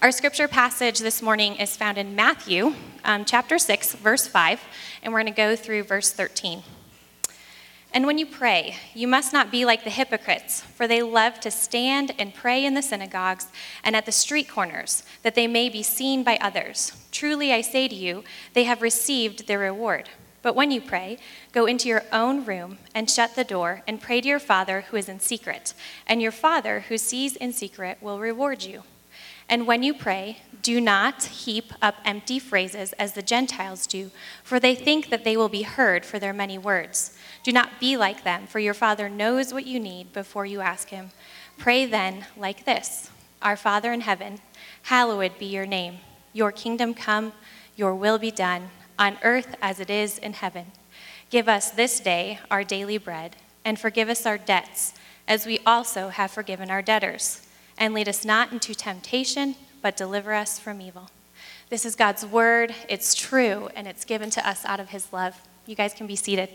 Our scripture passage this morning is found in Matthew chapter 6, verse 5, and we're going to go through verse 13. And when you pray, you must not be like the hypocrites, for they love to stand and pray in the synagogues and at the street corners, that they may be seen by others. Truly I say to you, they have received their reward. But when you pray, go into your own room and shut the door and pray to your Father who is in secret, and your Father who sees in secret will reward you. And when you pray, do not heap up empty phrases as the Gentiles do, for they think that they will be heard for their many words. Do not be like them, for your Father knows what you need before you ask him. Pray then like this: Our Father in heaven, hallowed be your name. Your kingdom come, your will be done, on earth as it is in heaven. Give us this day our daily bread, and forgive us our debts, as we also have forgiven our debtors. And lead us not into temptation, but deliver us from evil. This is God's word. It's true, and it's given to us out of his love. You guys can be seated.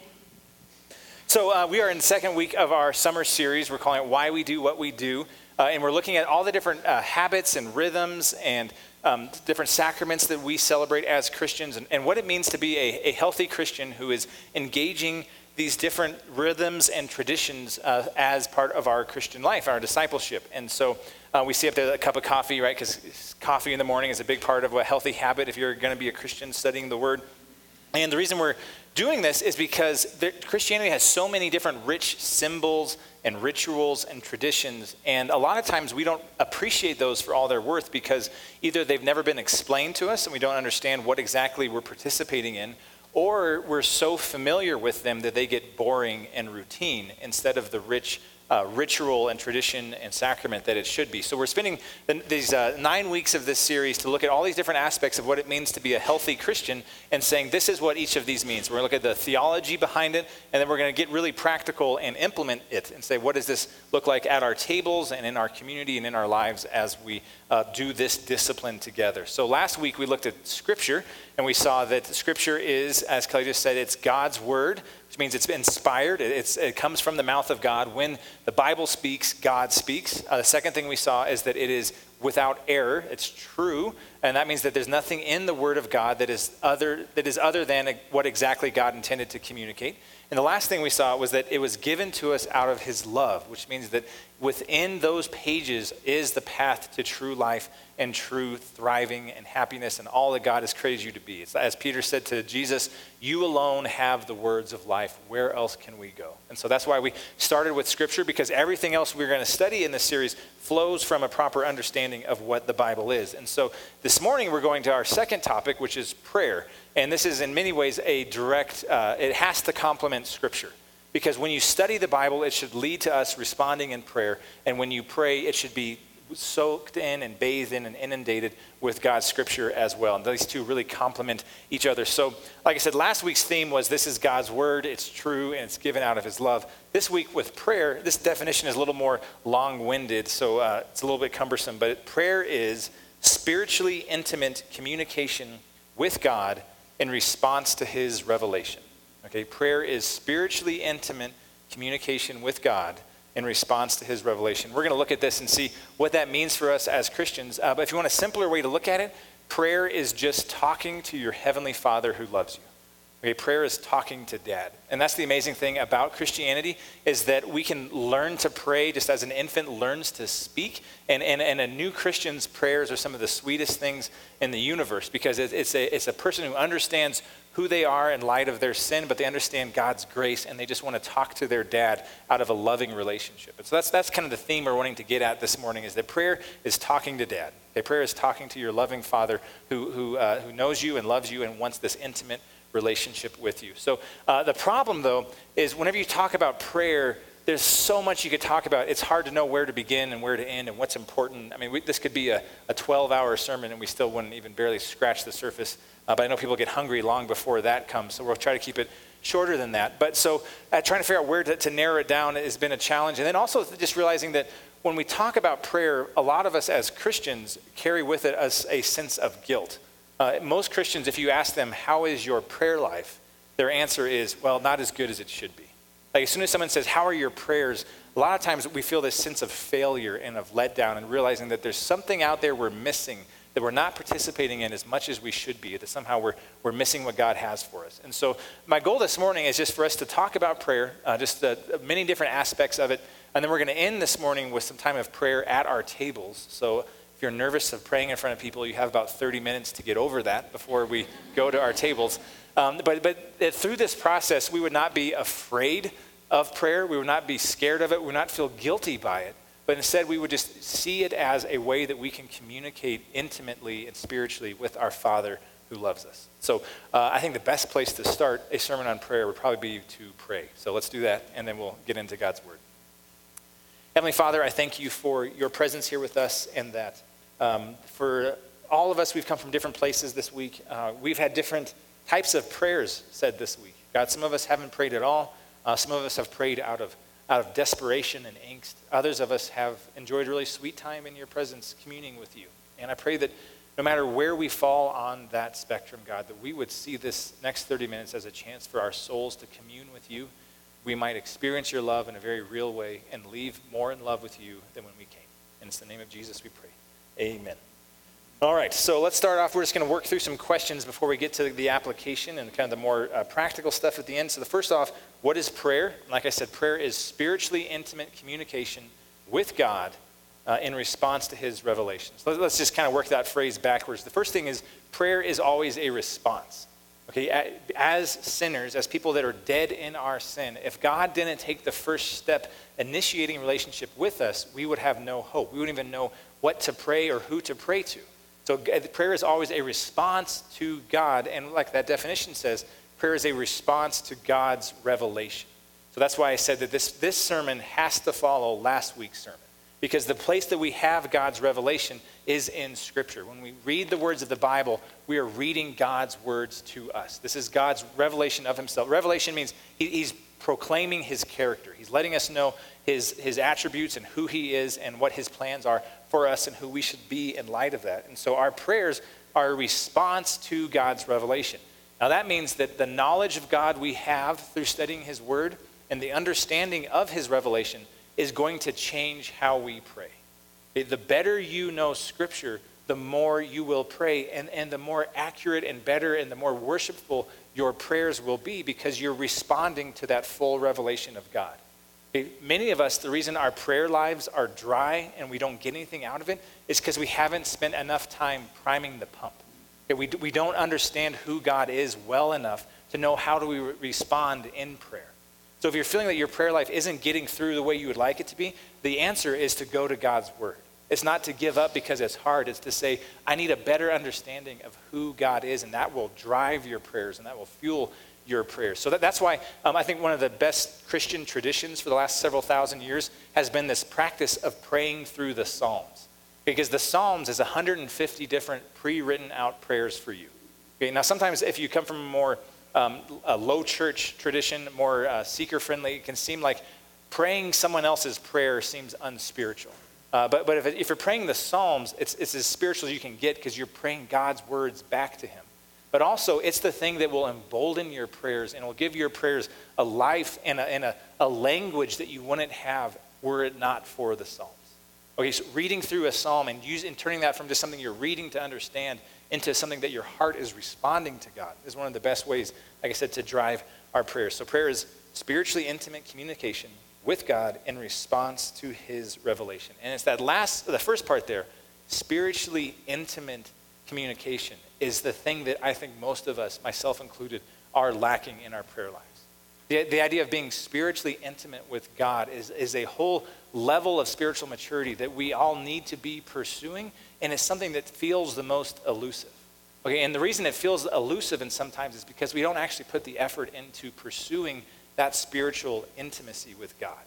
So we are in the second week of our summer series. We're calling it Why We Do What We Do. And we're looking at all the different habits and rhythms and different sacraments that we celebrate as Christians and what it means to be a healthy Christian who is engaging these different rhythms and traditions as part of our Christian life, our discipleship. And so we see up there a cup of coffee, right? Because coffee in the morning is a big part of a healthy habit if you're going to be a Christian studying the Word. And the reason we're doing this is because Christianity has so many different rich symbols and rituals and traditions. And a lot of times we don't appreciate those for all they're worth because either they've never been explained to us and we don't understand what exactly we're participating in, or we're so familiar with them that they get boring and routine instead of the rich ritual and tradition and sacrament that it should be. So we're spending these 9 weeks of this series to look at all these different aspects of what it means to be a healthy Christian and saying this is what each of these means. We're going to look at the theology behind it, and then we're going to get really practical and implement it and say what does this look like at our tables and in our community and in our lives as we do this discipline together. So last week we looked at Scripture, and we saw that Scripture is, as Kelly just said, it's God's Word, which means it's inspired. It comes from the mouth of God. When the Bible speaks, God speaks. The second thing we saw is that it is without error. It's true, and that means that there's nothing in the Word of God that is other than what exactly God intended to communicate. And the last thing we saw was that it was given to us out of his love, which means that within those pages is the path to true life and true thriving and happiness and all that God has created you to be. It's, as Peter said to Jesus, you alone have the words of life. Where else can we go? And so that's why we started with Scripture, because everything else we're going to study in this series flows from a proper understanding of what the Bible is. And so this morning we're going to our second topic, which is prayer. And this is in many ways a direct, it has to complement Scripture. Because when you study the Bible, it should lead to us responding in prayer. And when you pray, it should be soaked in and bathed in and inundated with God's Scripture as well. And these two really complement each other. So, like I said, last week's theme was this is God's Word, it's true, and it's given out of his love. This week with prayer, this definition is a little more long-winded, so it's a little bit cumbersome. But prayer is spiritually intimate communication with God in response to his revelation. Okay, prayer is spiritually intimate communication with God in response to his revelation. We're going to look at this and see what that means for us as Christians. But if you want a simpler way to look at it, prayer is just talking to your heavenly Father who loves you. Okay, prayer is talking to Dad. And that's the amazing thing about Christianity is that we can learn to pray just as an infant learns to speak. And a new Christian's prayers are some of the sweetest things in the universe because it's a person who understands who they are in light of their sin, but they understand God's grace and they just want to talk to their Dad out of a loving relationship. And so that's kind of the theme we're wanting to get at this morning is that prayer is talking to Dad. Okay, prayer is talking to your loving Father who knows you and loves you and wants this intimate relationship with you. So the problem, though, is whenever you talk about prayer, there's so much you could talk about. It's hard to know where to begin and where to end and what's important. I mean, this could be a 12-hour sermon and we still wouldn't even barely scratch the surface. But I know people get hungry long before that comes, so we'll try to keep it shorter than that. But so trying to figure out where to narrow it down has been a challenge. And then also just realizing that when we talk about prayer, a lot of us as Christians carry with it a sense of guilt. Most Christians, if you ask them, how is your prayer life? Their answer is, well, not as good as it should be. Like as soon as someone says, how are your prayers? A lot of times we feel this sense of failure and of letdown and realizing that there's something out there we're missing, that we're not participating in as much as we should be, that somehow we're missing what God has for us. And so my goal this morning is just for us to talk about prayer, just many different aspects of it. And then we're going to end this morning with some time of prayer at our tables. So if you're nervous of praying in front of people, you have about 30 minutes to get over that before we go to our tables. But through this process, we would not be afraid of prayer. We would not be scared of it. We would not feel guilty by it. But instead, we would just see it as a way that we can communicate intimately and spiritually with our Father who loves us. So I think the best place to start a sermon on prayer would probably be to pray. So let's do that, and then we'll get into God's word. Heavenly Father, I thank you for your presence here with us, and that for all of us, we've come from different places this week. We've had different types of prayers said this week. God, some of us haven't prayed at all. Some of us have prayed out of desperation and angst. Others of us have enjoyed really sweet time in your presence, communing with you. And I pray that no matter where we fall on that spectrum, God, that we would see this next 30 minutes as a chance for our souls to commune with you. We might experience your love in a very real way and leave more in love with you than when we came. And it's in the name of Jesus we pray. Amen. All right, so let's start off. We're just going to work through some questions before we get to the application and kind of the more practical stuff at the end. So the first off, what is prayer? Like I said, prayer is spiritually intimate communication with God in response to his revelations. Let's just kind of work that phrase backwards. The first thing is prayer is always a response. Okay, as sinners, as people that are dead in our sin, if God didn't take the first step initiating a relationship with us, we would have no hope. We wouldn't even know what to pray or who to pray to. So prayer is always a response to God, and like that definition says, prayer is a response to God's revelation. So that's why I said that this sermon has to follow last week's sermon, because the place that we have God's revelation is in Scripture. When we read the words of the Bible, we are reading God's words to us. This is God's revelation of himself. Revelation means he's proclaiming his character. He's letting us know his attributes and who he is and what his plans are for us and who we should be in light of that. And so our prayers are a response to God's revelation. Now that means that the knowledge of God we have through studying his word and the understanding of his revelation is going to change how we pray. The better you know Scripture, the more you will pray, and the more accurate and better and the more worshipful your prayers will be, because you're responding to that full revelation of God. Many of us, the reason our prayer lives are dry and we don't get anything out of it is because we haven't spent enough time priming the pump. We don't understand who God is well enough to know how do we respond in prayer. So if you're feeling that your prayer life isn't getting through the way you would like it to be, the answer is to go to God's word. It's not to give up because it's hard. It's to say, I need a better understanding of who God is, and that will drive your prayers and that will fuel your prayers. So that's why I think one of the best Christian traditions for the last several thousand years has been this practice of praying through the Psalms. Because the Psalms is 150 different pre-written out prayers for you. Okay, now sometimes if you come from a more a low church tradition, more seeker-friendly, it can seem like praying someone else's prayer seems unspiritual. But if you're praying the Psalms, it's as spiritual as you can get because you're praying God's words back to him. But also, it's the thing that will embolden your prayers and will give your prayers a life and a language that you wouldn't have were it not for the Psalms. Okay, so reading through a psalm and turning that from just something you're reading to understand into something that your heart is responding to God is one of the best ways, like I said, to drive our prayers. So prayer is spiritually intimate communication with God in response to his revelation. And it's the first part there, spiritually intimate communication is the thing that I think most of us, myself included, are lacking in our prayer lives. The idea of being spiritually intimate with God is a whole level of spiritual maturity that we all need to be pursuing, and it's something that feels the most elusive. Okay, and the reason it feels elusive and sometimes is because we don't actually put the effort into pursuing that spiritual intimacy with God.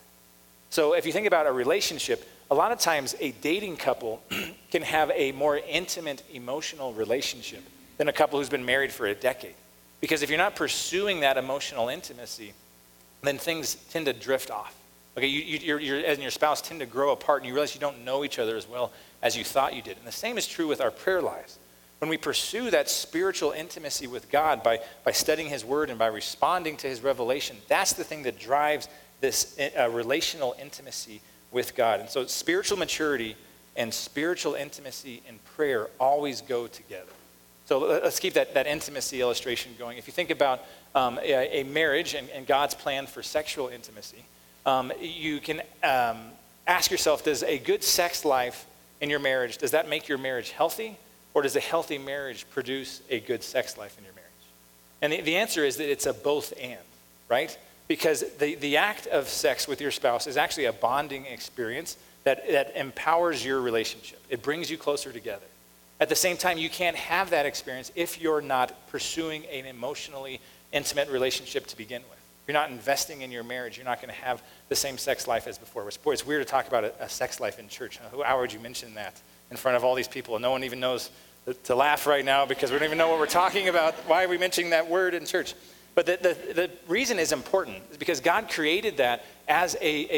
So if you think about a relationship, a lot of times a dating couple can have a more intimate emotional relationship than a couple who's been married for a decade. Because if you're not pursuing that emotional intimacy, then things tend to drift off. Okay, you and your spouse tend to grow apart and you realize you don't know each other as well as you thought you did. And the same is true with our prayer lives. When we pursue that spiritual intimacy with God by studying his word and by responding to his revelation, that's the thing that drives this relational intimacy with God. And so spiritual maturity and spiritual intimacy and prayer always go together. So let's keep that intimacy illustration going. If you think about a marriage and God's plan for sexual intimacy, you can ask yourself, does a good sex life in your marriage, does that make your marriage healthy? Or does a healthy marriage produce a good sex life in your marriage? And the answer is that it's a both and, right? Because the act of sex with your spouse is actually a bonding experience that empowers your relationship. It brings you closer together. At the same time, you can't have that experience if you're not pursuing an emotionally intimate relationship to begin with. If you're not investing in your marriage, you're not going to have the same sex life as before. Boy, it's weird to talk about a sex life in church. How would you mention that in front of all these people? And no one even knows to laugh right now because we don't even know what we're talking about. Why are we mentioning that word in church? But the reason is important is because God created that as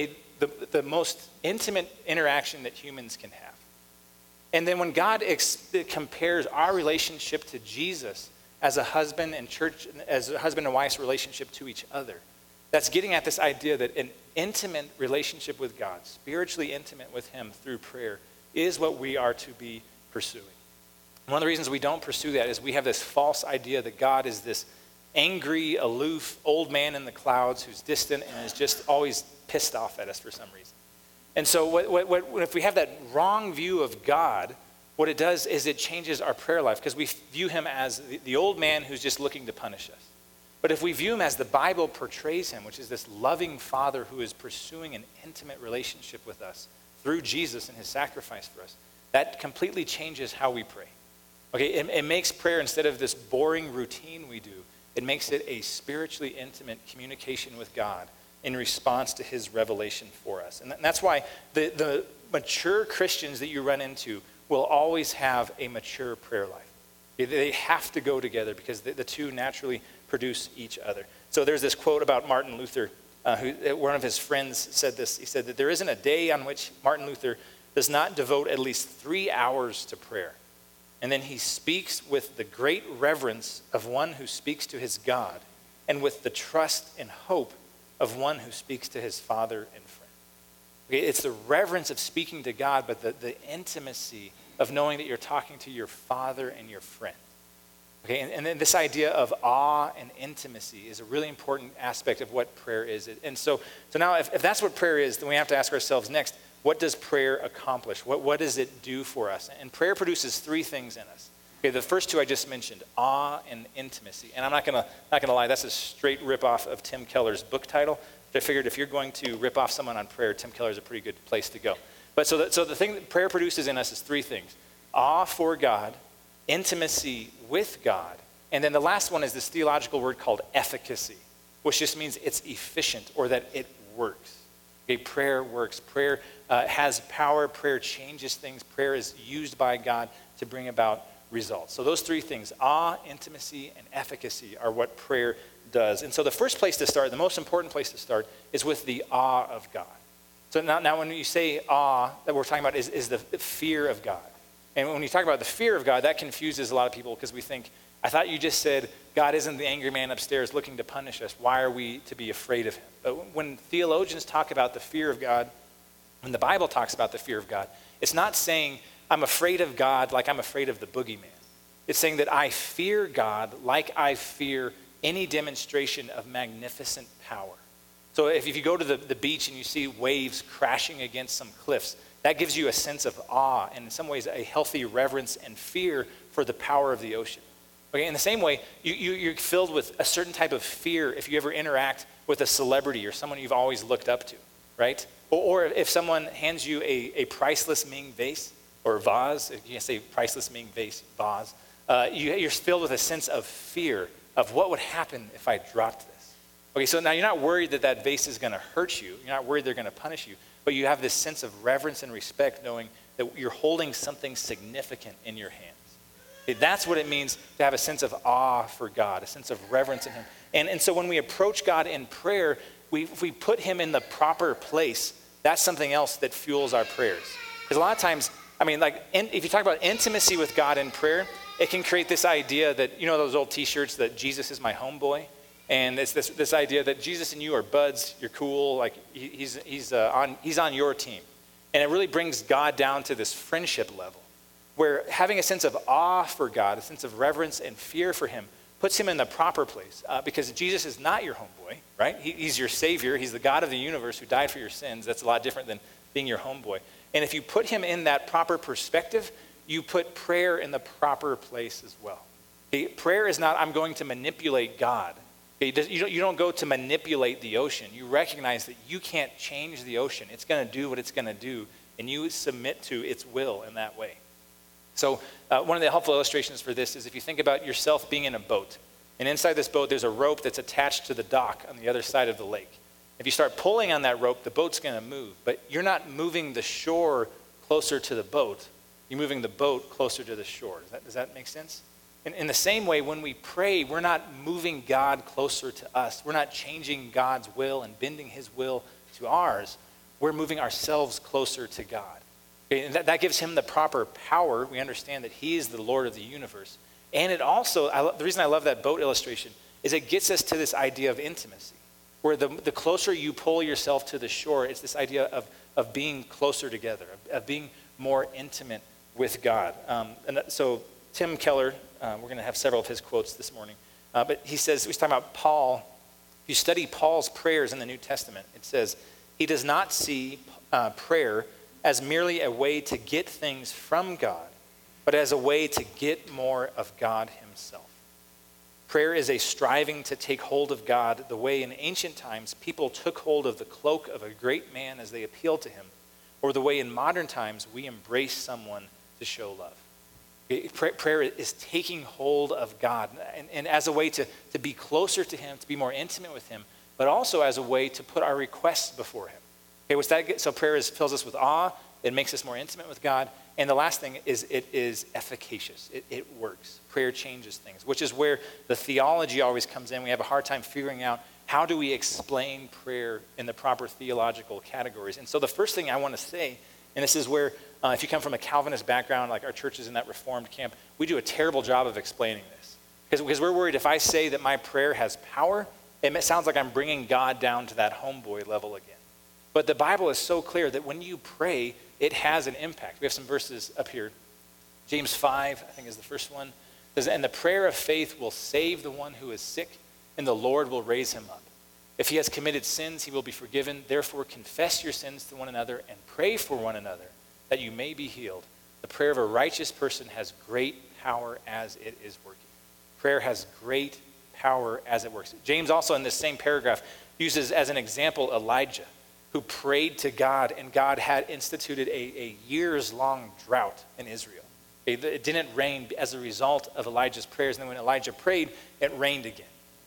the most intimate interaction that humans can have. And then when God compares our relationship to Jesus as a husband and church, as a husband and wife's relationship to each other, that's getting at this idea that an intimate relationship with God, spiritually intimate with him through prayer, is what we are to be pursuing. One of the reasons we don't pursue that is we have this false idea that God is this angry, aloof, old man in the clouds who's distant and is just always pissed off at us for some reason. And so if we have that wrong view of God, what it does is it changes our prayer life because we view him as the old man who's just looking to punish us. But if we view him as the Bible portrays him, which is this loving father who is pursuing an intimate relationship with us through Jesus and his sacrifice for us, that completely changes how we pray. Okay, it makes prayer, instead of this boring routine we do, it makes it a spiritually intimate communication with God in response to his revelation for us. And that's why the mature Christians that you run into will always have a mature prayer life. They have to go together because the two naturally produce each other. So there's this quote about Martin Luther. One of his friends said this. He said that there isn't a day on which Martin Luther does not devote at least 3 hours to prayer. And then he speaks with the great reverence of one who speaks to his God and with the trust and hope of one who speaks to his father and friend. Okay, it's the reverence of speaking to God, but the intimacy of knowing that you're talking to your father and your friend. Okay, and then this idea of awe and intimacy is a really important aspect of what prayer is. And so now if that's what prayer is, then we have to ask ourselves next, what does prayer accomplish? What does it do for us? And prayer produces 3 things in us. Okay, the first 2 I just mentioned, awe and intimacy. And I'm not gonna lie, that's a straight ripoff of Tim Keller's book title. But I figured if you're going to rip off someone on prayer, Tim Keller is a pretty good place to go. But so the thing that prayer produces in us is 3 things: awe for God, intimacy with God, and then the last one is this theological word called efficacy, which just means it's efficient or that it works. Okay, prayer works. Prayer has power. Prayer changes things. Prayer is used by God to bring about results. So those 3 things, awe, intimacy, and efficacy, are what prayer does. And so the first place to start, the most important place to start, is with the awe of God. So now when you say awe, that we're talking about is the fear of God. And when you talk about the fear of God, that confuses a lot of people because we think, I thought you just said God isn't the angry man upstairs looking to punish us. Why are we to be afraid of him? But when theologians talk about the fear of God, when the Bible talks about the fear of God, it's not saying I'm afraid of God like I'm afraid of the boogeyman. It's saying that I fear God like I fear any demonstration of magnificent power. So if you go to the beach and you see waves crashing against some cliffs, that gives you a sense of awe and in some ways a healthy reverence and fear for the power of the ocean. Okay, in the same way, you're filled with a certain type of fear if you ever interact with a celebrity or someone you've always looked up to, right? Or if someone hands you a priceless Ming vase or vase, you can't say priceless Ming vase, vase, you're filled with a sense of fear of what would happen if I dropped this. Okay, so now you're not worried that vase is going to hurt you. You're not worried they're going to punish you. But you have this sense of reverence and respect knowing that you're holding something significant in your hands. Okay, that's what it means to have a sense of awe for God, a sense of reverence in him. And so when we approach God in prayer, if we put him in the proper place, that's something else that fuels our prayers. Because a lot of times, if you talk about intimacy with God in prayer, it can create this idea that, you know, those old t-shirts that Jesus is my homeboy? And it's this idea that Jesus and you are buds, you're cool, like he's on your team. And it really brings God down to this friendship level, where having a sense of awe for God, a sense of reverence and fear for him, puts him in the proper place. Because Jesus is not your homeboy, right? He's your Savior. He's the God of the universe who died for your sins. That's a lot different than being your homeboy. And if you put him in that proper perspective, you put prayer in the proper place as well. Okay? Prayer is not, I'm going to manipulate God. Okay? You don't go to manipulate the ocean. You recognize that you can't change the ocean. It's going to do what it's going to do, and you submit to its will in that way. So one of the helpful illustrations for this is if you think about yourself being in a boat, and inside this boat there's a rope that's attached to the dock on the other side of the lake. If you start pulling on that rope, the boat's going to move, but you're not moving the shore closer to the boat. You're moving the boat closer to the shore. Does that make sense? In the same way, when we pray, we're not moving God closer to us. We're not changing God's will and bending his will to ours. We're moving ourselves closer to God. Okay, and that gives him the proper power. We understand that he is the Lord of the universe. And it also, the reason I love that boat illustration is it gets us to this idea of intimacy, where the closer you pull yourself to the shore, it's this idea of being closer together, of being more intimate with God. So Tim Keller, we're going to have several of his quotes this morning, but he says, he's talking about Paul. If you study Paul's prayers in the New Testament, it says, he does not see prayer as merely a way to get things from God, but as a way to get more of God himself. Prayer is a striving to take hold of God the way in ancient times people took hold of the cloak of a great man as they appealed to him, or the way in modern times we embrace someone to show love. Prayer is taking hold of God, and as a way to be closer to him, to be more intimate with him, but also as a way to put our requests before him. Okay, so prayer fills us with awe, it makes us more intimate with God, and the last thing is it is efficacious. It works. Prayer changes things, which is where the theology always comes in. We have a hard time figuring out how do we explain prayer in the proper theological categories. And so the first thing I want to say, and this is where if you come from a Calvinist background, like our church is in that Reformed camp, we do a terrible job of explaining this. Because we're worried if I say that my prayer has power, it sounds like I'm bringing God down to that homeboy level again. But the Bible is so clear that when you pray, it has an impact. We have some verses up here. James 5, I think is the first one. It says, and the prayer of faith will save the one who is sick, and the Lord will raise him up. If he has committed sins, he will be forgiven. Therefore, confess your sins to one another and pray for one another that you may be healed. The prayer of a righteous person has great power as it is working. Prayer has great power as it works. James also in this same paragraph uses as an example Elijah, who prayed to God, and God had instituted a years-long drought in Israel. It didn't rain as a result of Elijah's prayers, and then when Elijah prayed, it rained again.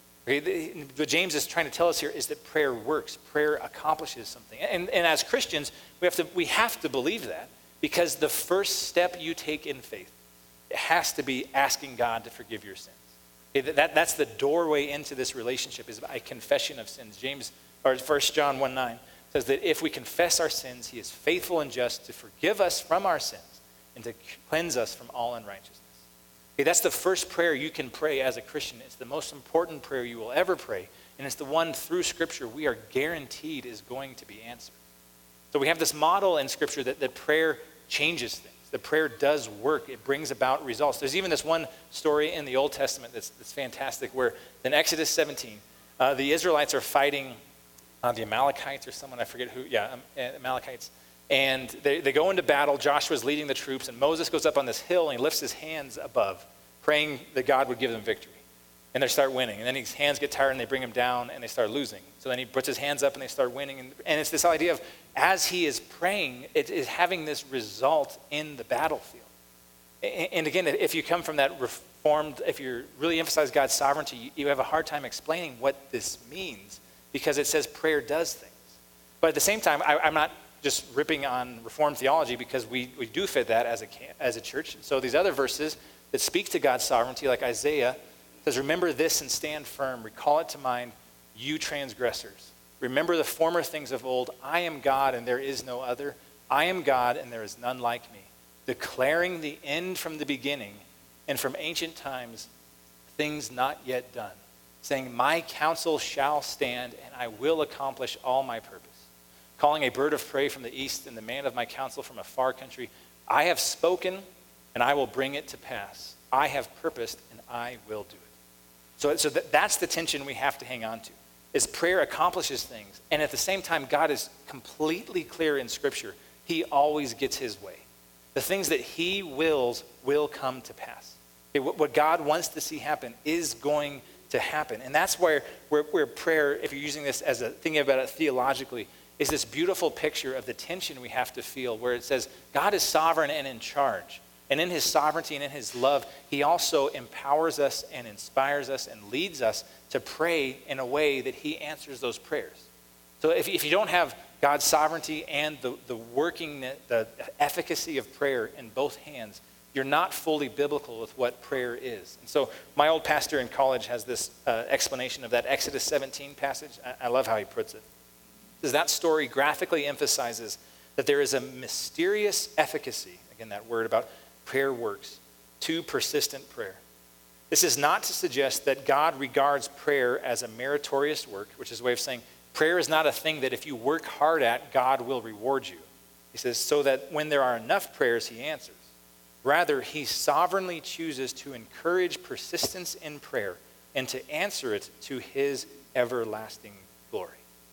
What James is trying to tell us here is that prayer works. Prayer accomplishes something. And as Christians, we have to believe that, because the first step you take in faith has to be asking God to forgive your sins. That's the doorway into this relationship, is by confession of sins. 1 John 1:9 says that if we confess our sins, he is faithful and just to forgive us from our sins and to cleanse us from all unrighteousness. Okay, that's the first prayer you can pray as a Christian. It's the most important prayer you will ever pray, and it's the one through Scripture we are guaranteed is going to be answered. So we have this model in Scripture that prayer changes things. The prayer does work. It brings about results. There's even this one story in the Old Testament that's fantastic, where in Exodus 17, the Israelites are fighting the Amalekites or someone, I forget who, Amalekites. And they go into battle. Joshua's leading the troops, and Moses goes up on this hill and he lifts his hands above, praying that God would give them victory. And they start winning. And then his hands get tired and they bring him down and they start losing. So then he puts his hands up and they start winning. And it's this idea of, as he is praying, it is having this result in the battlefield. And again, if you come from that Reformed, if you really emphasize God's sovereignty, you have a hard time explaining what this means, because it says prayer does things. But at the same time, I'm not just ripping on Reformed theology, because we do fit that as a church. So these other verses that speak to God's sovereignty, like Isaiah, says, remember this and stand firm. Recall it to mind, you transgressors. Remember the former things of old. I am God and there is no other. I am God and there is none like me. Declaring the end from the beginning and from ancient times, things not yet done, saying, my counsel shall stand, and I will accomplish all my purpose. Calling a bird of prey from the east and the man of my counsel from a far country, I have spoken, and I will bring it to pass. I have purposed, and I will do it. So that's the tension we have to hang on to, is prayer accomplishes things, and at the same time, God is completely clear in Scripture. He always gets his way. The things that he wills will come to pass. Okay, what God wants to see happen is going to happen. And that's where prayer, if you're using this as thinking about it theologically, is this beautiful picture of the tension we have to feel, where it says God is sovereign and in charge. And in his sovereignty and in his love, he also empowers us and inspires us and leads us to pray in a way that he answers those prayers. So if you don't have God's sovereignty and the efficacy of prayer in both hands, you're not fully biblical with what prayer is. And so my old pastor in college has this explanation of that Exodus 17 passage. I love how he puts it. Because that story graphically emphasizes that there is a mysterious efficacy, again, that word about prayer works, to persistent prayer. This is not to suggest that God regards prayer as a meritorious work, which is a way of saying prayer is not a thing that if you work hard at, God will reward you. He says, so that when there are enough prayers, he answers. Rather, he sovereignly chooses to encourage persistence in prayer and to answer it to his everlasting glory.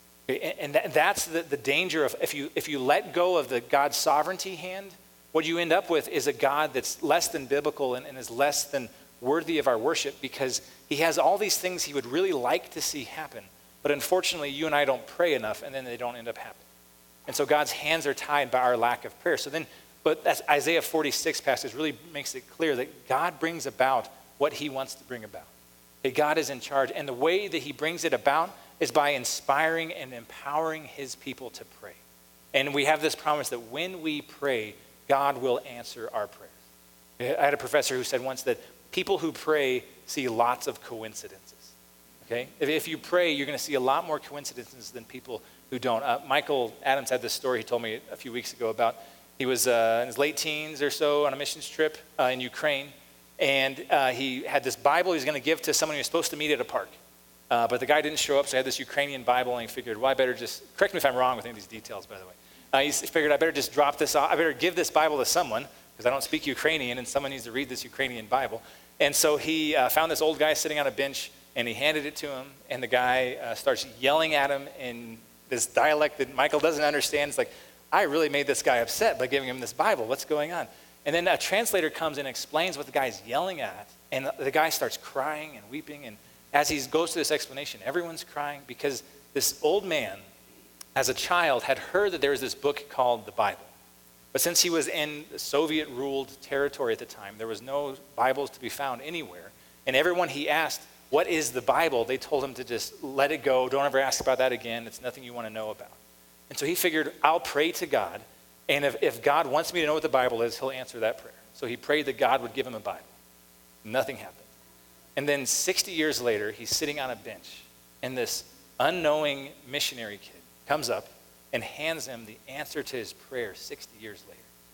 And that's the danger of if you let go of the God's sovereignty hand, what you end up with is a God that's less than biblical and is less than worthy of our worship, because he has all these things he would really like to see happen. But unfortunately, you and I don't pray enough, and then they don't end up happening. And so God's hands are tied by our lack of prayer. But that's Isaiah 46 passage really makes it clear that God brings about what he wants to bring about. That God is in charge. And the way that he brings it about is by inspiring and empowering his people to pray. And we have this promise that when we pray, God will answer our prayers. I had a professor who said once that people who pray see lots of coincidences. Okay? If you pray, you're going to see a lot more coincidences than people who don't. Michael Adams had this story he told me a few weeks ago about he was in his late teens or so on a missions trip in Ukraine, and he had this Bible he was going to give to someone he was supposed to meet at a park. But the guy didn't show up, so he had this Ukrainian Bible, and he figured, well, I better just, correct me if I'm wrong with any of these details, by the way. He figured, I better just drop this off. I better give this Bible to someone, because I don't speak Ukrainian, and someone needs to read this Ukrainian Bible. And so he found this old guy sitting on a bench, and he handed it to him, and the guy starts yelling at him in this dialect that Michael doesn't understand. It's like, I really made this guy upset by giving him this Bible. What's going on? And then a translator comes and explains what the guy's yelling at, and the guy starts crying and weeping, and as he goes through this explanation, everyone's crying because this old man, as a child, had heard that there was this book called the Bible. But since he was in Soviet-ruled territory at the time, there was no Bibles to be found anywhere. And everyone he asked, what is the Bible? They told him to just let it go. Don't ever ask about that again. It's nothing you want to know about. And so he figured, I'll pray to God, and if God wants me to know what the Bible is, he'll answer that prayer. So he prayed that God would give him a Bible. Nothing happened. And then 60 years later, he's sitting on a bench, and this unknowing missionary kid comes up and hands him the answer to his prayer 60 years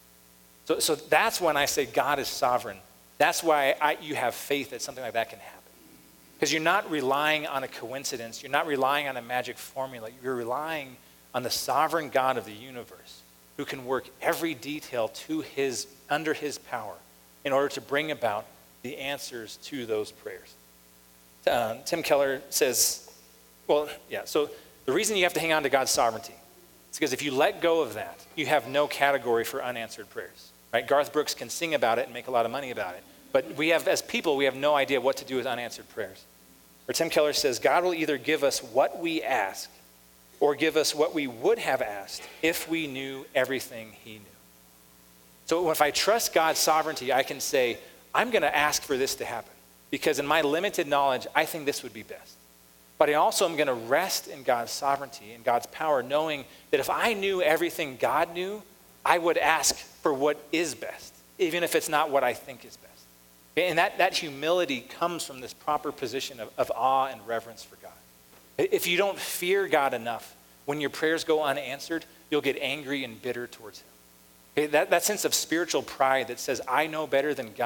later. So that's when I say God is sovereign. That's why you have faith that something like that can happen. Because you're not relying on a coincidence. You're not relying on a magic formula. You're relying on the sovereign God of the universe, who can work every detail under his power in order to bring about the answers to those prayers. Tim Keller says, so the reason you have to hang on to God's sovereignty is because if you let go of that, you have no category for unanswered prayers. Right? Garth Brooks can sing about it and make a lot of money about it, but as people, we have no idea what to do with unanswered prayers. Or Tim Keller says, God will either give us what we ask or give us what we would have asked if we knew everything he knew. So if I trust God's sovereignty, I can say, I'm going to ask for this to happen because in my limited knowledge, I think this would be best. But I also am going to rest in God's sovereignty and God's power, knowing that if I knew everything God knew, I would ask for what is best, even if it's not what I think is best. And that humility comes from this proper position of awe and reverence for God. If you don't fear God enough, when your prayers go unanswered, you'll get angry and bitter towards him. That sense of spiritual pride that says, I know better than God,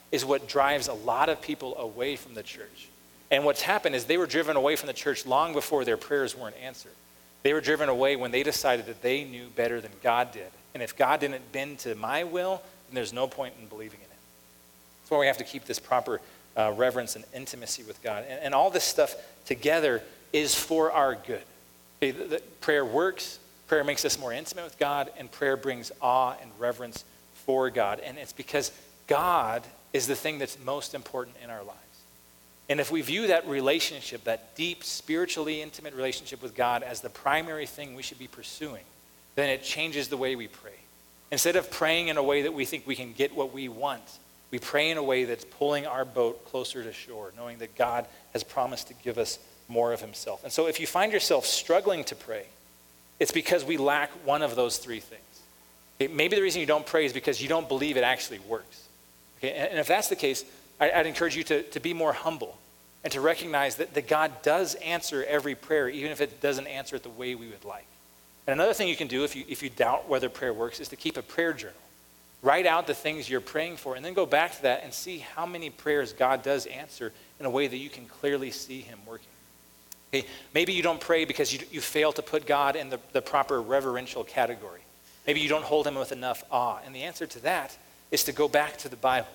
is what drives a lot of people away from the church. And what's happened is they were driven away from the church long before their prayers weren't answered. They were driven away when they decided that they knew better than God did. And if God didn't bend to my will, then there's no point in believing in it. That's why we have to keep this proper reverence and intimacy with God. And all this stuff together is for our good. Okay, the prayer works, prayer makes us more intimate with God, and prayer brings awe and reverence for God. And it's because God is the thing that's most important in our lives. And if we view that relationship, that deep, spiritually intimate relationship with God as the primary thing we should be pursuing, then it changes the way we pray. Instead of praying in a way that we think we can get what we want, we pray in a way that's pulling our boat closer to shore, knowing that God has promised to give us more of himself. And so if you find yourself struggling to pray, it's because we lack one of those three things. Okay, maybe the reason you don't pray is because you don't believe it actually works. Okay, and if that's the case, I'd encourage you to be more humble and to recognize that God does answer every prayer, even if it doesn't answer it the way we would like. And another thing you can do if you doubt whether prayer works is to keep a prayer journal. Write out the things you're praying for and then go back to that and see how many prayers God does answer in a way that you can clearly see him working. Okay, maybe you don't pray because you fail to put God in the proper reverential category. Maybe you don't hold him with enough awe. And the answer to that is to go back to the Bible.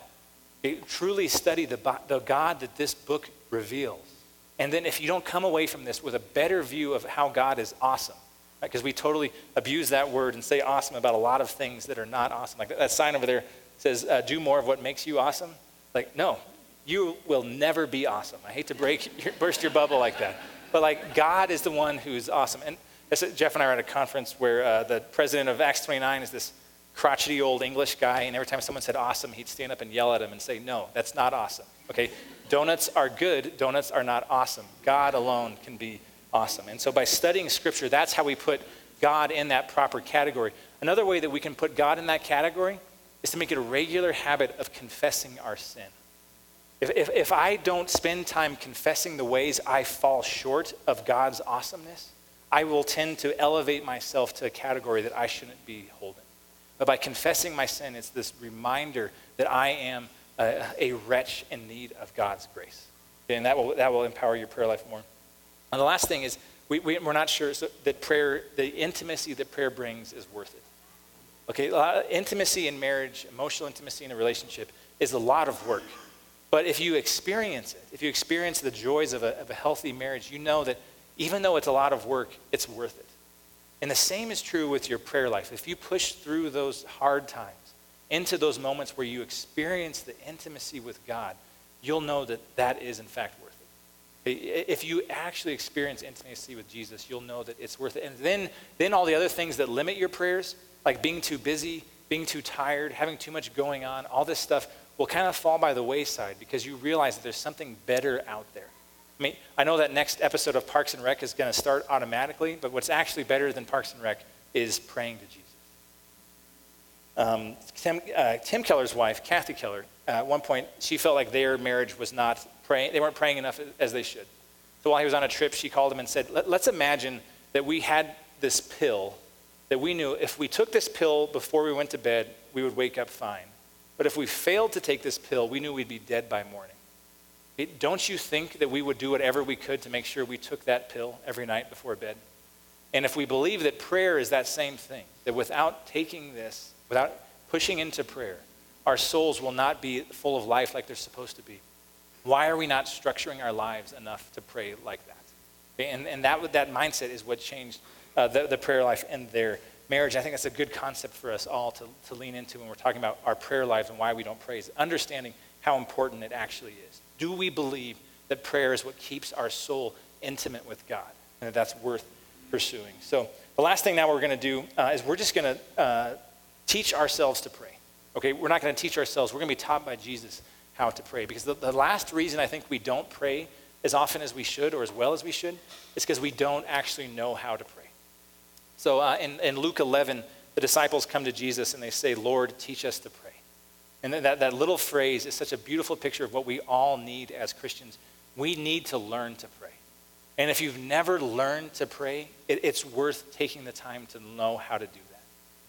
Truly study the God that this book reveals. And then if you don't come away from this with a better view of how God is awesome, because we totally abuse that word and say awesome about a lot of things that are not awesome. Like that sign over there says, do more of what makes you awesome. Like, no, you will never be awesome. I hate to burst your bubble like that. But like God is the one who's awesome. And Jeff and I were at a conference where the president of Acts 29 is this crotchety old English guy, and every time someone said awesome, he'd stand up and yell at him and say, no, that's not awesome, okay? Donuts are good, donuts are not awesome. God alone can be awesome. And so by studying Scripture, that's how we put God in that proper category. Another way that we can put God in that category is to make it a regular habit of confessing our sin. If I don't spend time confessing the ways I fall short of God's awesomeness, I will tend to elevate myself to a category that I shouldn't be holding. But by confessing my sin, it's this reminder that I am a wretch in need of God's grace. And that will empower your prayer life more. And the last thing is, we're not sure that prayer, the intimacy that prayer brings is worth it. Okay, intimacy in marriage, emotional intimacy in a relationship is a lot of work. But if you experience it, if you experience the joys of a healthy marriage, you know that even though it's a lot of work, it's worth it. And the same is true with your prayer life. If you push through those hard times into those moments where you experience the intimacy with God, you'll know that that is in fact worth it. If you actually experience intimacy with Jesus, you'll know that it's worth it. And then all the other things that limit your prayers, like being too busy, being too tired, having too much going on, all this stuff will kind of fall by the wayside because you realize that there's something better out there. I mean, I know that next episode of Parks and Rec is going to start automatically, but what's actually better than Parks and Rec is praying to Jesus. Tim Keller's wife, Kathy Keller, at one point, she felt like their marriage was not praying. They weren't praying enough as they should. So while he was on a trip, she called him and said, let's imagine that we had this pill that we knew if we took this pill before we went to bed, we would wake up fine. But if we failed to take this pill, we knew we'd be dead by morning. Don't you think that we would do whatever we could to make sure we took that pill every night before bed? And if we believe that prayer is that same thing, that without taking this, without pushing into prayer, our souls will not be full of life like they're supposed to be, why are we not structuring our lives enough to pray like that? Okay, and that mindset is what changed the prayer life in their marriage. I think that's a good concept for us all to lean into when we're talking about our prayer lives and why we don't pray, is understanding how important it actually is. Do we believe that prayer is what keeps our soul intimate with God and that that's worth pursuing? So the last thing now we're going to do is we're just going to teach ourselves to pray. Okay, we're not going to teach ourselves. We're going to be taught by Jesus how to pray. Because the last reason I think we don't pray as often as we should or as well as we should is because we don't actually know how to pray. So in Luke 11, the disciples come to Jesus and they say, Lord, teach us to pray. And that little phrase is such a beautiful picture of what we all need as Christians. We need to learn to pray. And if you've never learned to pray, it's worth taking the time to know how to do that.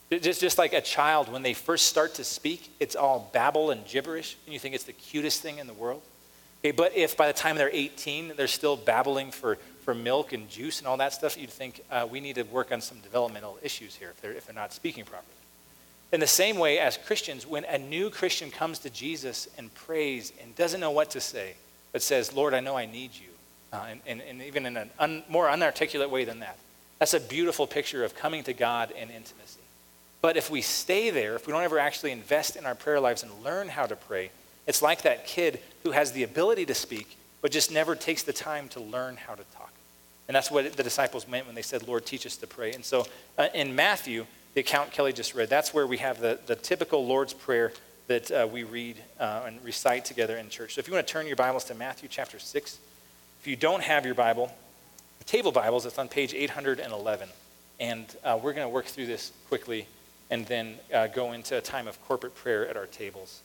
Just like a child, when they first start to speak, it's all babble and gibberish, and you think it's the cutest thing in the world. Okay, but if by the time they're 18, they're still babbling for milk and juice and all that stuff, you'd think we need to work on some developmental issues here if they're not speaking properly. In the same way, as Christians, when a new Christian comes to Jesus and prays and doesn't know what to say, but says, Lord, I know I need you, and even in a more unarticulate way than that, that's a beautiful picture of coming to God in intimacy. But if we stay there, if we don't ever actually invest in our prayer lives and learn how to pray, it's like that kid who has the ability to speak, but just never takes the time to learn how to talk. And that's what the disciples meant when they said, Lord, teach us to pray. And so in Matthew, the account Kelly just read, that's where we have the typical Lord's Prayer that we read and recite together in church. So if you want to turn your Bibles to Matthew chapter 6, if you don't have your Bible, the table Bibles, it's on page 811. And we're going to work through this quickly and then go into a time of corporate prayer at our tables.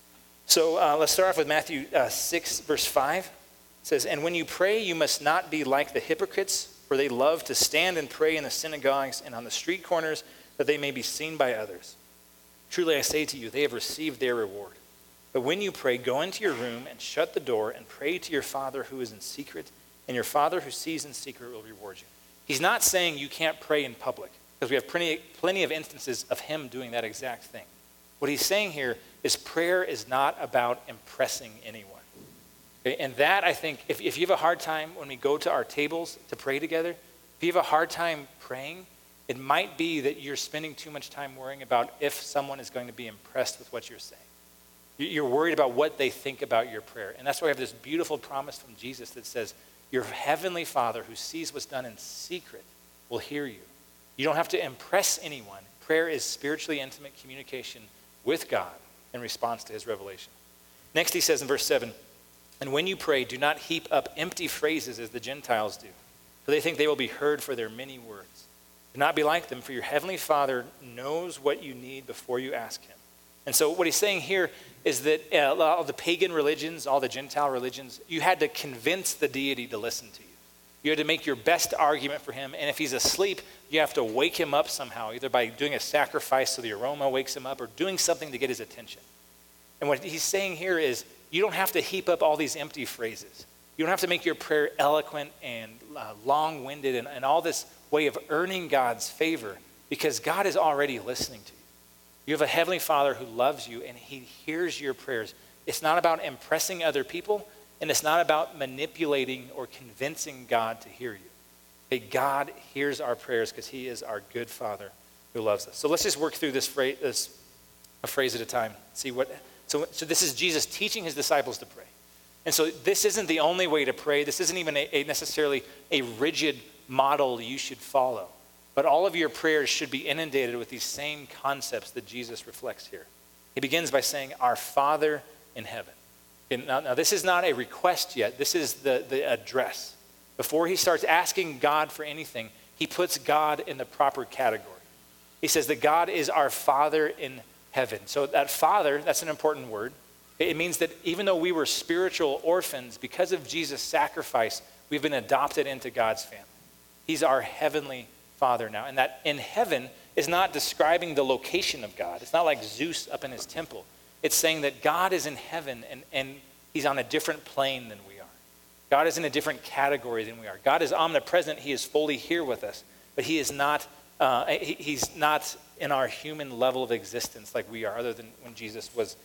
So let's start off with Matthew 6, verse 5. It says, and when you pray, you must not be like the hypocrites, for they love to stand and pray in the synagogues and on the street corners, that they may be seen by others. Truly I say to you, they have received their reward. But when you pray, go into your room and shut the door and pray to your Father who is in secret, and your Father who sees in secret will reward you. He's not saying you can't pray in public, because we have plenty of instances of him doing that exact thing. What he's saying here is prayer is not about impressing anyone. Okay? And that, I think, if you have a hard time when we go to our tables to pray together, if you have a hard time praying, it might be that you're spending too much time worrying about if someone is going to be impressed with what you're saying. You're worried about what they think about your prayer. And that's why we have this beautiful promise from Jesus that says, your heavenly Father who sees what's done in secret will hear you. You don't have to impress anyone. Prayer is spiritually intimate communication with God in response to his revelation. Next he says in verse 7, and when you pray, do not heap up empty phrases as the Gentiles do, for they think they will be heard for their many words. Do not be like them, for your heavenly Father knows what you need before you ask him. And so what he's saying here is that all the pagan religions, all the Gentile religions, you had to convince the deity to listen to you. You had to make your best argument for him, and if he's asleep, you have to wake him up somehow, either by doing a sacrifice so the aroma wakes him up, or doing something to get his attention. And what he's saying here is, you don't have to heap up all these empty phrases. You don't have to make your prayer eloquent and long-winded and all this way of earning God's favor, because God is already listening to you. You have a heavenly Father who loves you, and he hears your prayers. It's not about impressing other people, and it's not about manipulating or convincing God to hear you. Okay, God hears our prayers because he is our good Father who loves us. So let's just work through this phrase at a time. See what. So this is Jesus teaching his disciples to pray. And so this isn't the only way to pray. This isn't even necessarily a rigid model you should follow. But all of your prayers should be inundated with these same concepts that Jesus reflects here. He begins by saying, our Father in heaven. And now this is not a request yet. This is the address. Before he starts asking God for anything, he puts God in the proper category. He says that God is our Father in heaven. So that Father, that's an important word. It means that even though we were spiritual orphans, because of Jesus' sacrifice, we've been adopted into God's family. He's our heavenly Father now. And that in heaven is not describing the location of God. It's not like Zeus up in his temple. It's saying that God is in heaven and he's on a different plane than we are. God is in a different category than we are. God is omnipresent. He is fully here with us. But he is not, he's not in our human level of existence like we are, other than when Jesus was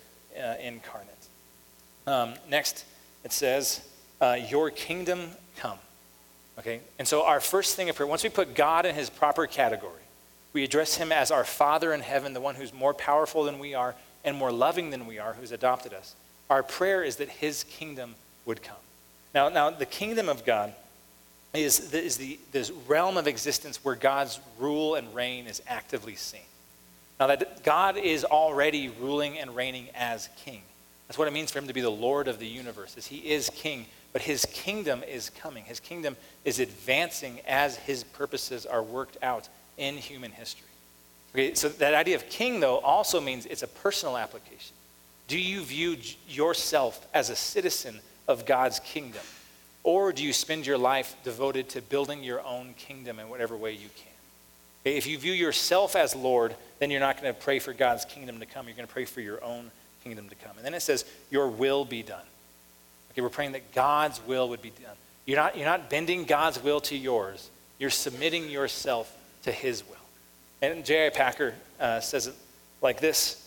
incarnate. Next, it says, your kingdom come. Okay, and so our first thing of prayer, once we put God in his proper category, we address him as our Father in heaven, the one who's more powerful than we are and more loving than we are, who's adopted us. Our prayer is that his kingdom would come. Now the kingdom of God is this realm of existence where God's rule and reign is actively seen. Now that God is already ruling and reigning as king. That's what it means for him to be the Lord of the universe, is he is king, but his kingdom is coming. His kingdom is advancing as his purposes are worked out in human history. Okay, so that idea of king, though, also means it's a personal application. Do you view yourself as a citizen of God's kingdom? Or do you spend your life devoted to building your own kingdom in whatever way you can? Okay, if you view yourself as Lord, then you're not going to pray for God's kingdom to come. You're going to pray for your own kingdom to come. And then it says, your will be done. Okay, we're praying that God's will would be done. You're not bending God's will to yours. You're submitting yourself to his will. And J.I. Packer says it like this.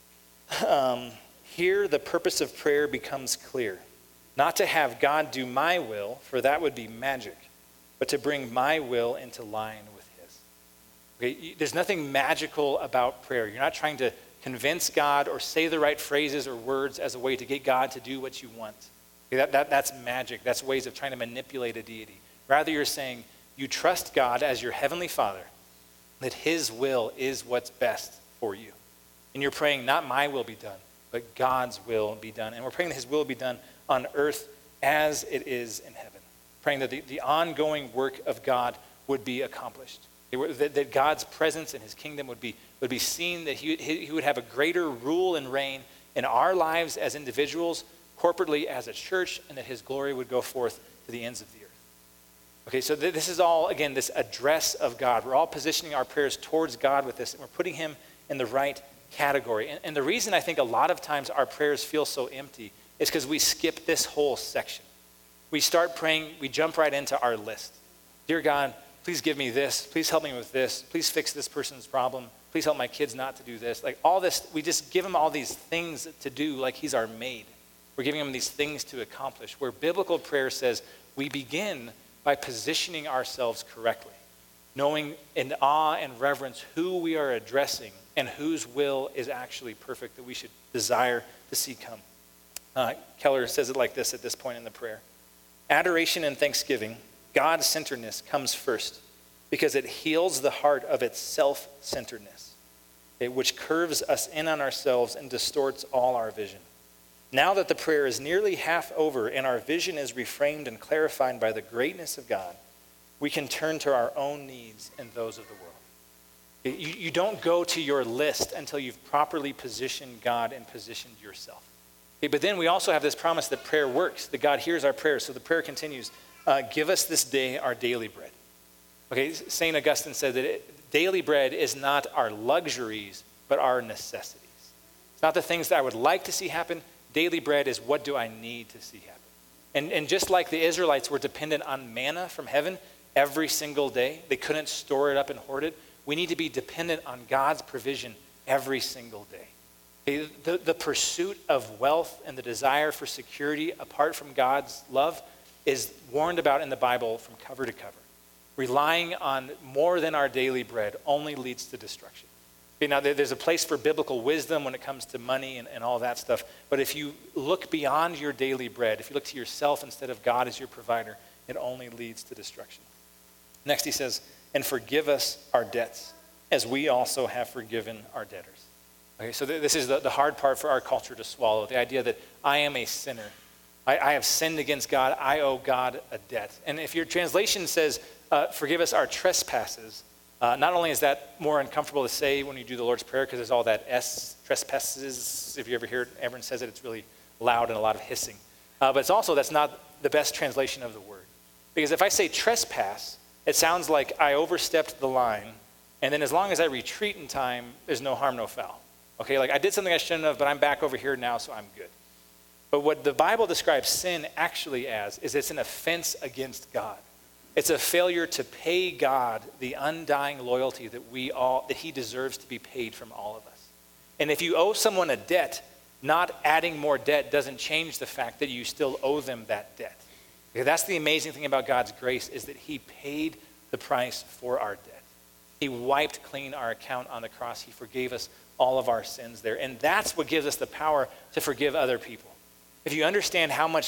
Here the purpose of prayer becomes clear. Not to have God do my will, for that would be magic, but to bring my will into line with his. Okay, there's nothing magical about prayer. You're not trying to convince God or say the right phrases or words as a way to get God to do what you want. Okay, that's magic. That's ways of trying to manipulate a deity. Rather, you're saying you trust God as your heavenly Father, that his will is what's best for you. And you're praying, not my will be done, but God's will be done. And we're praying that his will be done on earth as it is in heaven. Praying that the ongoing work of God would be accomplished. That God's presence in his kingdom would be seen, that he would have a greater rule and reign in our lives as individuals, corporately as a church, and that his glory would go forth to the ends of the earth. Okay, so this is all, again, this address of God. We're all positioning our prayers towards God with this, and we're putting him in the right category. And the reason I think a lot of times our prayers feel so empty is because we skip this whole section. We start praying, we jump right into our list. Dear God, please give me this. Please help me with this. Please fix this person's problem. Please help my kids not to do this. Like all this, we just give him all these things to do like he's our maid. We're giving him these things to accomplish. Where biblical prayer says we begin by positioning ourselves correctly, knowing in awe and reverence who we are addressing and whose will is actually perfect, that we should desire to see come. Keller says it like this at this point in the prayer. Adoration and thanksgiving, God-centeredness comes first because it heals the heart of its self-centeredness, which curves us in on ourselves and distorts all our vision. Now that the prayer is nearly half over and our vision is reframed and clarified by the greatness of God, we can turn to our own needs and those of the world. You don't go to your list until you've properly positioned God and positioned yourself. Okay, but then we also have this promise that prayer works, that God hears our prayers. So the prayer continues, give us this day our daily bread. Okay, St. Augustine said that daily bread is not our luxuries, but our necessities. It's not the things that I would like to see happen. Daily bread is what do I need to see happen. And just like the Israelites were dependent on manna from heaven every single day, they couldn't store it up and hoard it. We need to be dependent on God's provision every single day. The pursuit of wealth and the desire for security apart from God's love is warned about in the Bible from cover to cover. Relying on more than our daily bread only leads to destruction. Okay, now, there's a place for biblical wisdom when it comes to money and all that stuff. But if you look beyond your daily bread, if you look to yourself instead of God as your provider, it only leads to destruction. Next he says, and forgive us our debts, as we also have forgiven our debtors. Okay, so this is the hard part for our culture to swallow, the idea that I am a sinner. I have sinned against God. I owe God a debt. And if your translation says, forgive us our trespasses, not only is that more uncomfortable to say when you do the Lord's Prayer, because there's all that S, trespasses. If you ever hear it, everyone says it, it's really loud and a lot of hissing. But it's also, that's not the best translation of the word. Because if I say trespass, it sounds like I overstepped the line, and then as long as I retreat in time, there's no harm, no foul. Okay, like I did something I shouldn't have, but I'm back over here now, so I'm good. But what the Bible describes sin actually as is it's an offense against God. It's a failure to pay God the undying loyalty that he deserves to be paid from all of us. And if you owe someone a debt, not adding more debt doesn't change the fact that you still owe them that debt. Because that's the amazing thing about God's grace is that he paid the price for our debt. He wiped clean our account on the cross. He forgave us all of our sins there. And that's what gives us the power to forgive other people. If you understand how much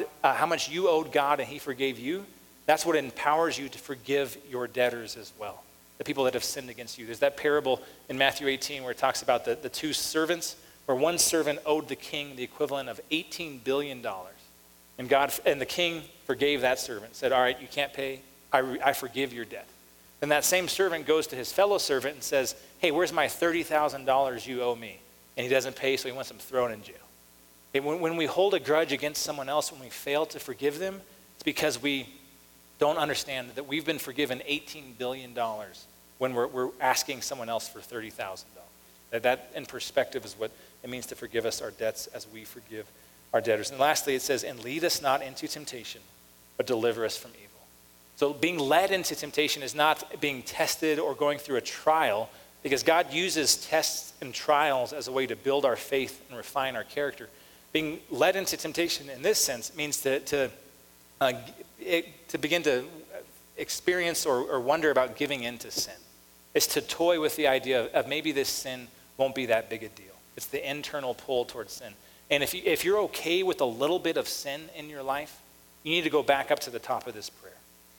you owed God and he forgave you, that's what empowers you to forgive your debtors as well, the people that have sinned against you. There's that parable in Matthew 18 where it talks about the two servants, where one servant owed the king the equivalent of $18 billion. And the king forgave that servant, said, all right, you can't pay, I forgive your debt. Then that same servant goes to his fellow servant and says, hey, where's my $30,000 you owe me? And he doesn't pay, so he wants him thrown in jail. Okay, when we hold a grudge against someone else, when we fail to forgive them, it's because we don't understand that we've been forgiven $18 billion when we're asking someone else for $30,000. That in perspective is what it means to forgive us our debts as we forgive our debtors. And lastly, it says, and lead us not into temptation, but deliver us from evil. So being led into temptation is not being tested or going through a trial, because God uses tests and trials as a way to build our faith and refine our character. Being led into temptation in this sense means to begin to experience or wonder about giving in to sin. It's to toy with the idea of maybe this sin won't be that big a deal. It's the internal pull towards sin. And if you're okay with a little bit of sin in your life, you need to go back up to the top of this prayer.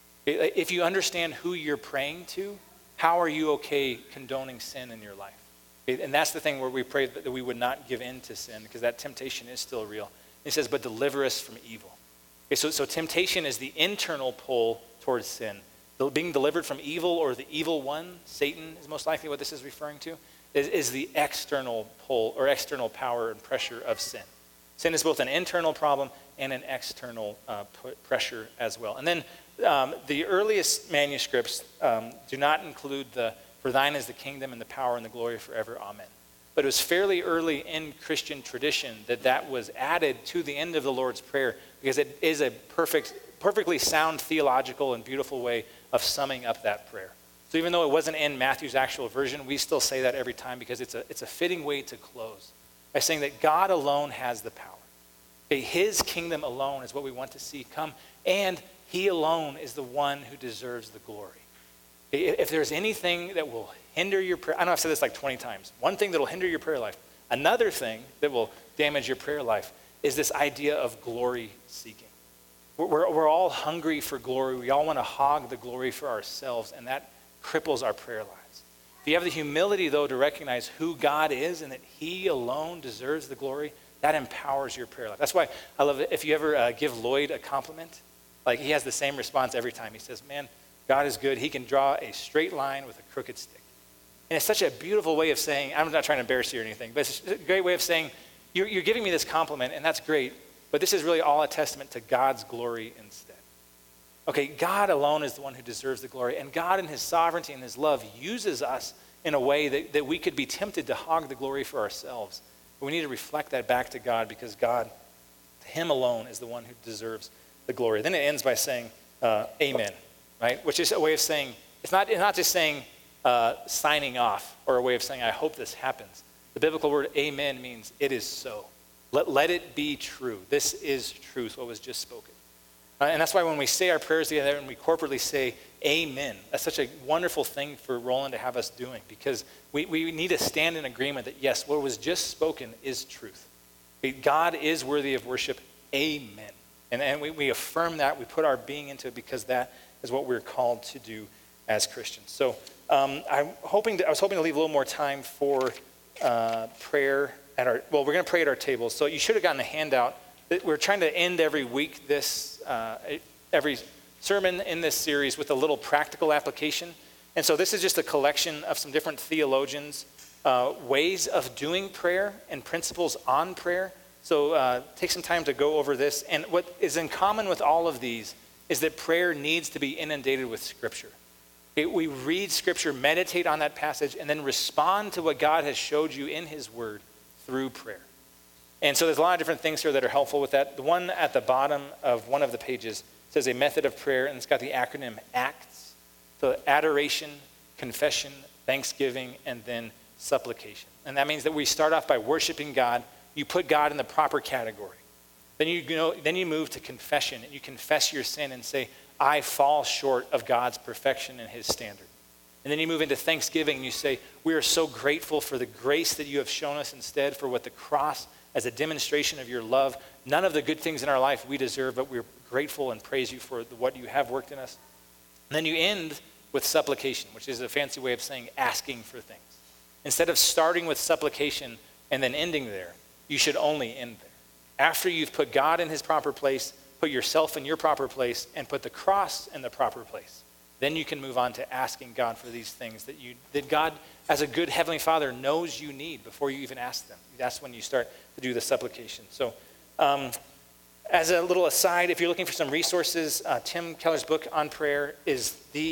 If you understand who you're praying to, how are you okay condoning sin in your life? And that's the thing where we pray that we would not give in to sin, because that temptation is still real. He says, but deliver us from evil. So temptation is the internal pull towards sin. Being delivered from evil, or the evil one, Satan is most likely what this is referring to, is the external pull or external power and pressure of sin. Sin is both an internal problem and an external pressure as well. And then the earliest manuscripts do not include for thine is the kingdom and the power and the glory forever, amen. But it was fairly early in Christian tradition that was added to the end of the Lord's Prayer, because it is a perfectly sound theological and beautiful way of summing up that prayer. So even though it wasn't in Matthew's actual version, we still say that every time, because it's a fitting way to close by saying that God alone has the power. Okay, his kingdom alone is what we want to see come, and he alone is the one who deserves the glory. If there's anything that will hinder your prayer, I know I've said this like 20 times. One thing that will hinder your prayer life, another thing that will damage your prayer life is this idea of glory seeking. We're all hungry for glory. We all want to hog the glory for ourselves, and that cripples our prayer lives. If you have the humility, though, to recognize who God is and that he alone deserves the glory, that empowers your prayer life. That's why I love it. If you ever give Lloyd a compliment, like he has the same response every time. He says, man, God is good. He can draw a straight line with a crooked stick. And it's such a beautiful way of saying, I'm not trying to embarrass you or anything, but it's a great way of saying, you're giving me this compliment, and that's great, but this is really all a testament to God's glory instead. Okay, God alone is the one who deserves the glory, and God in his sovereignty and his love uses us in a way that we could be tempted to hog the glory for ourselves. But we need to reflect that back to God, because God, him alone, is the one who deserves the glory. Then it ends by saying, amen, right? Which is a way of saying, it's not just saying signing off, or a way of saying, I hope this happens. The biblical word amen means it is so. Let it be true. This is truth, what was just spoken. And that's why when we say our prayers together and we corporately say amen, that's such a wonderful thing for Roland to have us doing, because we need to stand in agreement that, yes, what was just spoken is truth. God is worthy of worship. Amen. And we affirm that. We put our being into it, because that is what we're called to do as Christians. So I was hoping to leave a little more time for prayer we're going to pray at our tables. So you should have gotten a handout. We're trying to end every week every sermon in this series with a little practical application. And so this is just a collection of some different theologians' ways of doing prayer and principles on prayer. So take some time to go over this. And what is in common with all of these is that prayer needs to be inundated with Scripture. We read Scripture, meditate on that passage, and then respond to what God has showed you in his word through prayer. And so there's a lot of different things here that are helpful with that. The one at the bottom of one of the pages says a method of prayer, and it's got the acronym ACTS. So adoration, confession, thanksgiving, and then supplication. And that means that we start off by worshiping God. You put God in the proper category. Then you move to confession, and you confess your sin and say, I fall short of God's perfection and his standard. And then you move into thanksgiving, and you say, we are so grateful for the grace that you have shown us instead, for what the cross as a demonstration of your love. None of the good things in our life we deserve, but we're grateful and praise you for what you have worked in us. And then you end with supplication, which is a fancy way of saying asking for things. Instead of starting with supplication and then ending there, you should only end there. After you've put God in his proper place, put yourself in your proper place, and put the cross in the proper place, then you can move on to asking God for these things that God, as a good Heavenly Father, knows you need before you even ask them. That's when you start to do the supplication. So as a little aside, if you're looking for some resources, Tim Keller's book on prayer is the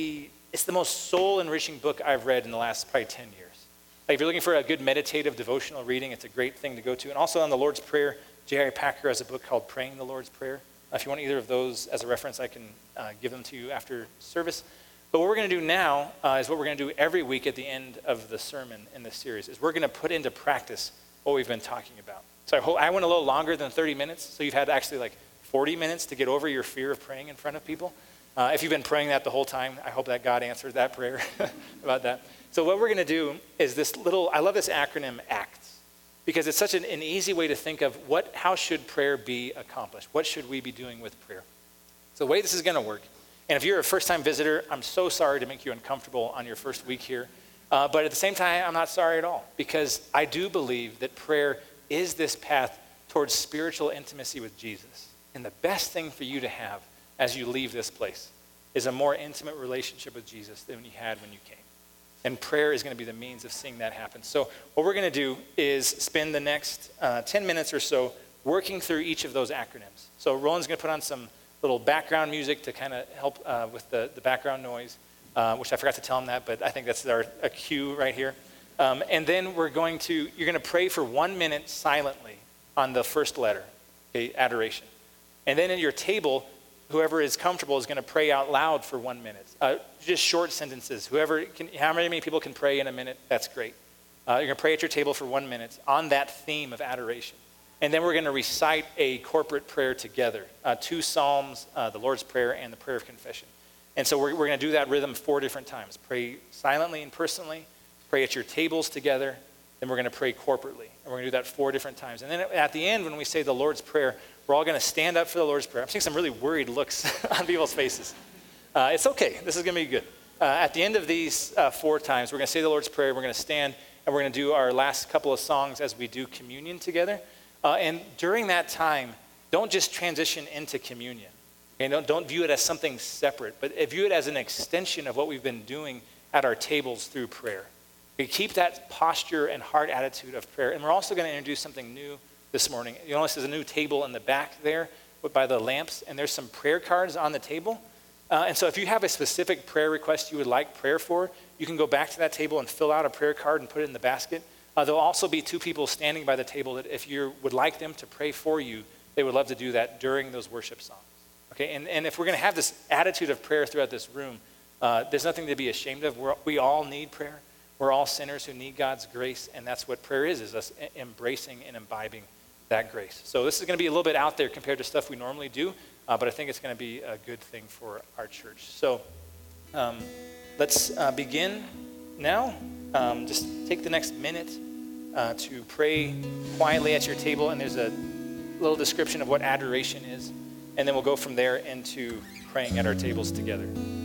it's the most soul-enriching book I've read in the last probably 10 years. Like if you're looking for a good meditative devotional reading, it's a great thing to go to. And also on the Lord's Prayer, J.I. Packer has a book called Praying the Lord's Prayer. If you want either of those as a reference, I can give them to you after service. But what we're going to do now is what we're going to do every week at the end of the sermon in this series, is we're going to put into practice what we've been talking about. So I went a little longer than 30 minutes, so you've had actually like 40 minutes to get over your fear of praying in front of people. If you've been praying that the whole time, I hope that God answered that prayer about that. So what we're going to do is I love this acronym ACTS, because it's such an easy way to think of how should prayer be accomplished? What should we be doing with prayer? So the way this is going to work, and if you're a first-time visitor, I'm so sorry to make you uncomfortable on your first week here. But at the same time, I'm not sorry at all, because I do believe that prayer is this path towards spiritual intimacy with Jesus. And the best thing for you to have as you leave this place is a more intimate relationship with Jesus than you had when you came. And prayer is going to be the means of seeing that happen. So what we're going to do is spend the next 10 minutes or so working through each of those acronyms. So Roland's going to put on some little background music to kind of help with the background noise, which I forgot to tell him that, but I think that's a cue right here. And then you're going to pray for 1 minute silently on the first letter, okay, adoration. And then at your table, whoever is comfortable is going to pray out loud for 1 minute. Just short sentences. How many people can pray in a minute? That's great. You're going to pray at your table for 1 minute on that theme of adoration. And then we're going to recite a corporate prayer together. 2 Psalms, the Lord's Prayer, and the Prayer of Confession. And so we're going to do that rhythm 4 different times. Pray silently and personally. Pray at your tables together. Then we're going to pray corporately. And we're going to do that 4 different times. And then at the end, when we say the Lord's Prayer, we're all going to stand up for the Lord's Prayer. I'm seeing some really worried looks on people's faces. It's okay. This is going to be good. At the end of these 4 times, we're going to say the Lord's Prayer. We're going to stand, and we're going to do our last couple of songs as we do communion together. And during that time, don't just transition into communion. Okay? Don't view it as something separate, but view it as an extension of what we've been doing at our tables through prayer. Okay? Keep that posture and heart attitude of prayer. And we're also going to introduce something new this morning. You notice there's a new table in the back there by the lamps, and there's some prayer cards on the table. And so if you have a specific prayer request you would like prayer for, you can go back to that table and fill out a prayer card and put it in the basket. There'll also be 2 people standing by the table that if you would like them to pray for you, they would love to do that during those worship songs. Okay, and if we're going to have this attitude of prayer throughout this room, there's nothing to be ashamed of. We all need prayer. We're all sinners who need God's grace, and that's what prayer is us embracing and imbibing that grace. So this is going to be a little bit out there compared to stuff we normally do, but I think it's going to be a good thing for our church. So let's begin now. Just take the next minute to pray quietly at your table, and there's a little description of what adoration is, and then we'll go from there into praying at our tables together.